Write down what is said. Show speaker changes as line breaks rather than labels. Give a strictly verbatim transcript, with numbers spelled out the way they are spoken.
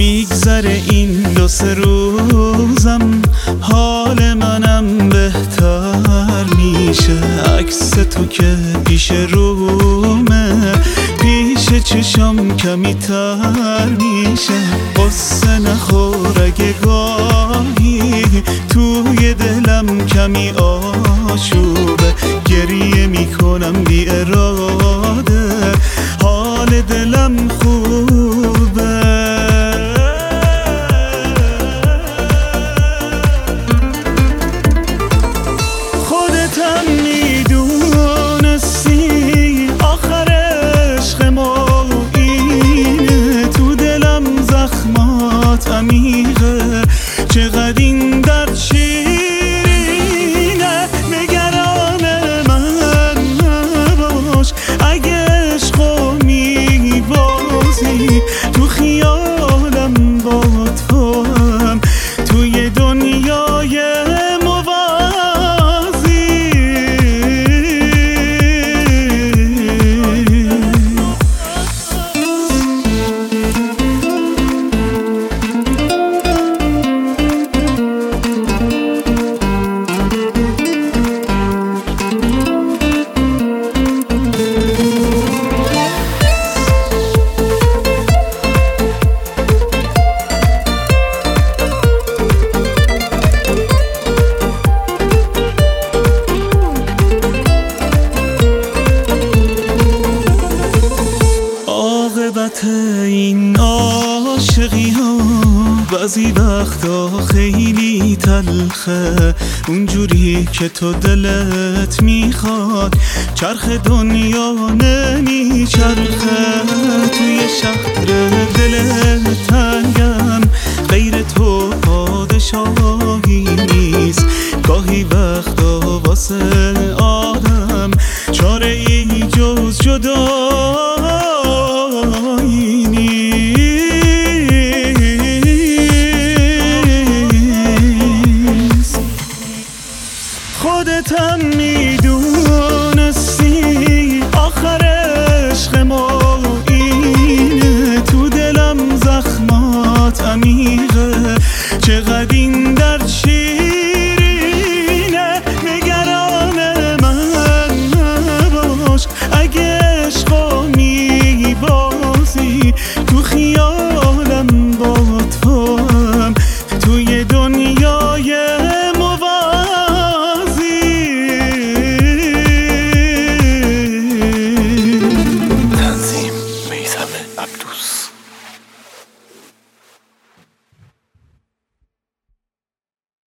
میگذره این دو سه روزم حال منم بهتر میشه. عکس تو که پیش رومه پیش چشم کمی تر میشه. قصه نخور اگه گاهی توی دلم کمی آشوبه. گریه میکنم بی اراده حال دلم خوبه. خودتم میدونستی آخر عشق ما اینه. تو دلم زخمات عمیقه چقدر این درد شیرینه. نگران من نباش اگه عشقو میبازی. تو خیالم با تو هم توی دنیای این عاشقی ها بعضی وقتا خیلی تلخه. اونجوری که تو دلت میخواد چرخ دنیا نمیچرخه. توی شهر